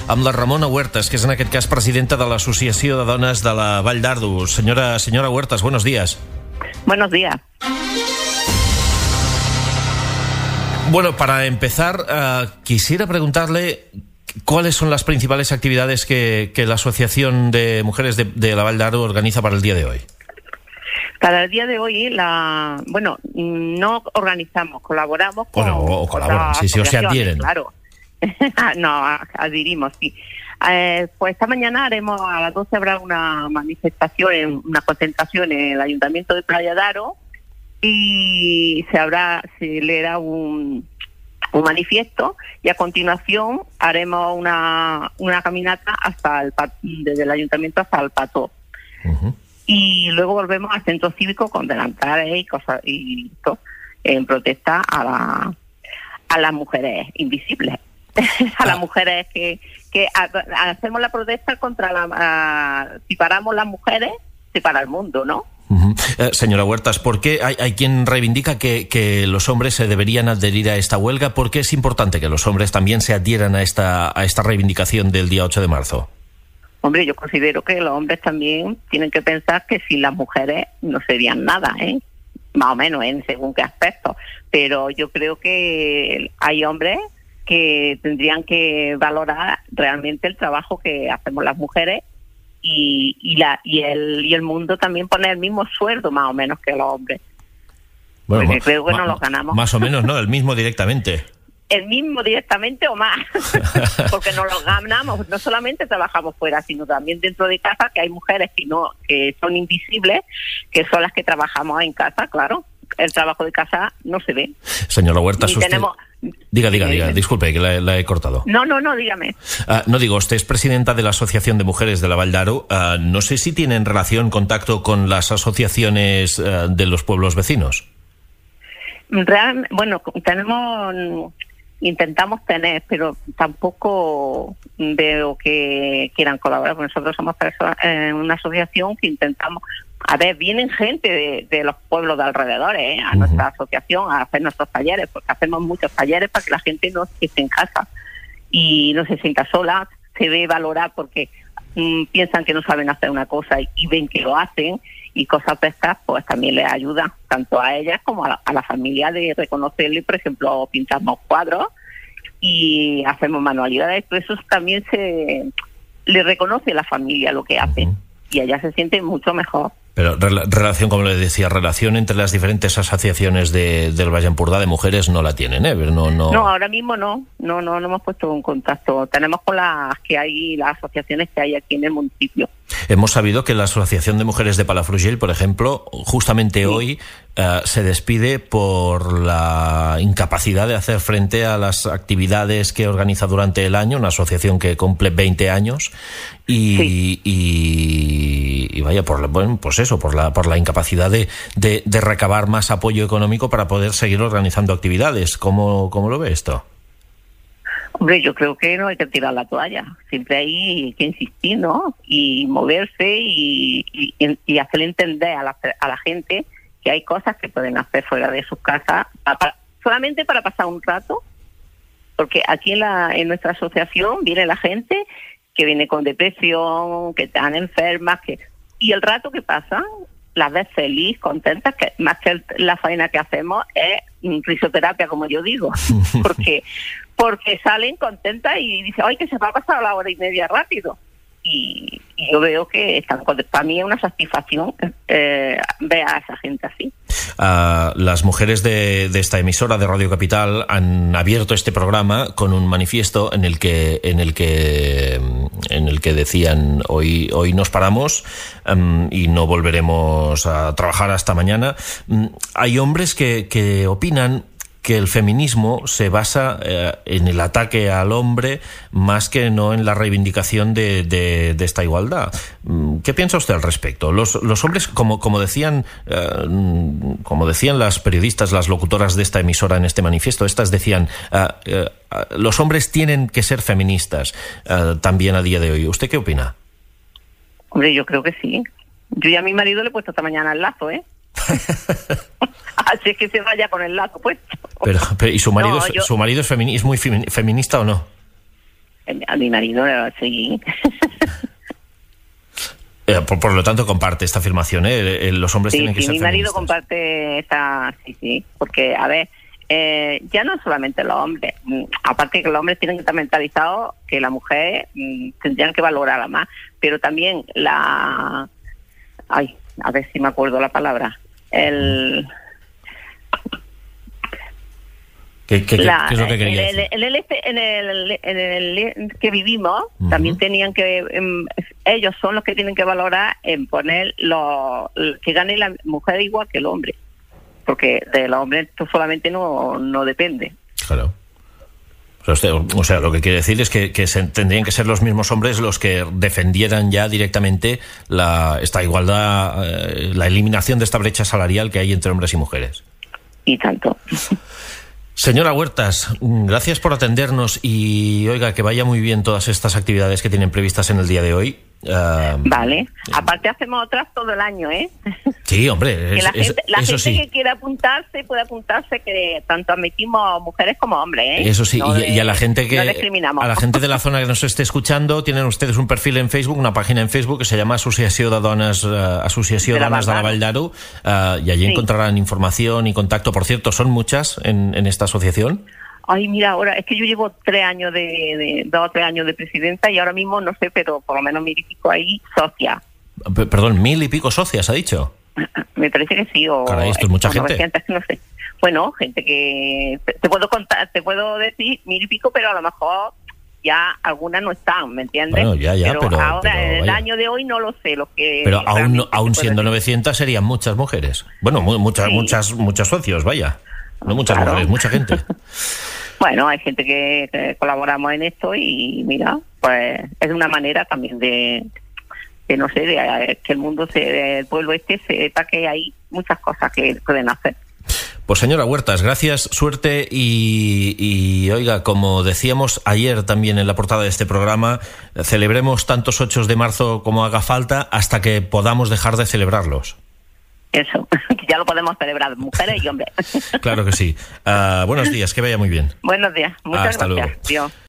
amb la Ramona Huertas, que és en aquest cas presidenta de l'Associació de Dones de la Vall d'Ardo. Señora Huertas, buenos días. Buenos días. Bueno, para empezar, quisiera preguntarle cuáles son las principales actividades que la Asociación de Mujeres de la Vall d'Ardo organiza para el día de hoy. Para el día de hoy, no organizamos, colaboramos con... Bueno, colaboran, sí, o se adhieren. Claro. No, adherimos, sí. Pues esta mañana a las 12 habrá una manifestación, una concentración en el Ayuntamiento de Playa de Aro y se leerá un manifiesto y a continuación haremos una caminata desde el Ayuntamiento hasta el Pató. Uh-huh. Y luego volvemos al centro cívico con delantales y cosas y todo, en protesta a las mujeres invisibles, a las mujeres que hacemos la protesta contra si paramos las mujeres, se para el mundo, ¿no? Uh-huh. Señora Huertas, ¿por qué hay quien reivindica que los hombres se deberían adherir a esta huelga? ¿Por qué es importante que los hombres también se adhieran a esta reivindicación del día 8 de marzo? Hombre, yo considero que los hombres también tienen que pensar que sin las mujeres no serían nada, más o menos en según qué aspecto. Pero yo creo que hay hombres que tendrían que valorar realmente el trabajo que hacemos las mujeres y el mundo también pone el mismo sueldo más o menos que los hombres. Bueno, porque creo que no los ganamos. Más o menos, ¿no? El mismo directamente. El mismo directamente o más, porque nos lo ganamos, no solamente trabajamos fuera, sino también dentro de casa, que hay mujeres que son invisibles, que son las que trabajamos en casa, claro. El trabajo de casa no se ve. Señora Huertas, Diga, disculpe, que la he cortado. No, dígame. Usted es presidenta de la Asociación de Mujeres de la Vall d'Aro. No sé si tienen contacto con las asociaciones de los pueblos vecinos. Intentamos tener, pero tampoco veo que quieran colaborar, porque nosotros somos una asociación que intentamos... A ver, vienen gente de los pueblos de alrededor, a nuestra asociación a hacer nuestros talleres, porque hacemos muchos talleres para que la gente no esté en casa y no se sienta sola, se ve valorar porque piensan que no saben hacer una cosa y ven que lo hacen, y cosas de estas pues también les ayuda tanto a ellas como a la familia de reconocerle. Por ejemplo, pintamos cuadros y hacemos manualidades, pero eso también le reconoce a la familia lo que hacen y ella se siente mucho mejor. Pero como le decía, relación entre las diferentes asociaciones del Valle Empordà de mujeres no la tienen, ¿eh? No, ahora mismo no hemos puesto en contacto. Tenemos con las asociaciones que hay aquí en el municipio. Hemos sabido que la Asociación de Mujeres de Palafrugell, por ejemplo, justamente hoy se despide por la incapacidad de hacer frente a las actividades que organiza durante el año, una asociación que cumple 20 años y vaya, por la incapacidad de recabar más apoyo económico para poder seguir organizando actividades. ¿Cómo lo ve esto? Hombre, yo creo que no hay que tirar la toalla. Siempre hay que insistir, ¿no? Y moverse y hacer entender a la gente que hay cosas que pueden hacer fuera de sus casas solamente para pasar un rato. Porque aquí en nuestra asociación viene la gente que viene con depresión, que están enfermas, y el rato que pasan las ves feliz, contentas, que más que la faena que hacemos es risoterapia, como yo digo, porque salen contentas y dicen, ¡ay, que se va a pasar la hora y media rápido! Y yo veo que están contentas. Para mí es una satisfacción ver a esa gente así. Las mujeres de esta emisora de Radio Capital han abierto este programa con un manifiesto en el que decían hoy nos paramos y no volveremos a trabajar hasta mañana. Hay hombres que opinan que el feminismo se basa en el ataque al hombre más que no en la reivindicación de esta igualdad. ¿Qué piensa usted al respecto? Los hombres, como decían las periodistas, las locutoras de esta emisora en este manifiesto, estas decían, los hombres tienen que ser feministas también a día de hoy. ¿Usted qué opina? Hombre, yo creo que sí. Yo ya a mi marido le he puesto esta mañana el lazo, Así es que se vaya con el lazo puesto. Pero ¿y su marido es muy feminista o no? A mi marido, sí. Por lo tanto, comparte esta afirmación, ¿eh? Los hombres tienen que ser mi marido feministas. comparte esta... Sí, porque, a ver, ya no solamente los hombres, aparte que los hombres tienen que estar mentalizados que la mujer tendrían que valorarla más, pero también Ay, a ver si me acuerdo la palabra. ¿Qué es lo que quería decir? En el que vivimos, también tenían que... ellos son los que tienen que valorar en poner que gane la mujer igual que el hombre. Porque de los hombres esto solamente no depende. Claro. O sea, lo que quiere decir es que tendrían que ser los mismos hombres los que defendieran ya directamente esta igualdad, la eliminación de esta brecha salarial que hay entre hombres y mujeres. Y tanto. Señora Huertas, gracias por atendernos y, oiga, que vaya muy bien todas estas actividades que tienen previstas en el día de hoy. Vale. Aparte hacemos otras todo el año, ¿eh? Sí, hombre. Que la gente sí. que quiera apuntarse puede apuntarse, que tanto admitimos mujeres como hombres, ¿eh? Eso sí, y a la gente no discriminamos. a la gente de la zona que nos esté escuchando, tienen ustedes un perfil en Facebook, una página en Facebook que se llama Asociació de Dones de la Vall d'Aro, y allí encontrarán información y contacto. Por cierto, ¿son muchas en esta asociación? Ay, mira, ahora es que yo llevo 3 años 2 o 3 años de presidenta y ahora mismo no sé, pero por lo menos 1000 y pico ahí socias. Perdón, 1000 y pico socias, ¿ha dicho? Me parece que sí. Caray, esto es mucha gente. 900, no sé. Bueno, gente que te puedo contar, te puedo decir 1000 y pico, pero a lo mejor ya algunas no están, ¿me entiendes? Bueno, ya, pero ahora en el año de hoy no lo sé. Pero aún siendo 900 serían muchas mujeres. Bueno, muchos socios, vaya. No muchas mujeres, mucha gente. Bueno, hay gente que colaboramos en esto y mira, pues es una manera también de no sé, de que el mundo, el pueblo sepa que hay muchas cosas que pueden hacer. Pues señora Huertas, gracias, suerte y oiga, como decíamos ayer también en la portada de este programa, celebremos tantos 8 de marzo como haga falta hasta que podamos dejar de celebrarlos. Eso, que ya lo podemos celebrar, mujeres y hombres. Claro que sí. Buenos días, que vaya muy bien. Buenos días, muchas Hasta gracias. Luego. Dios.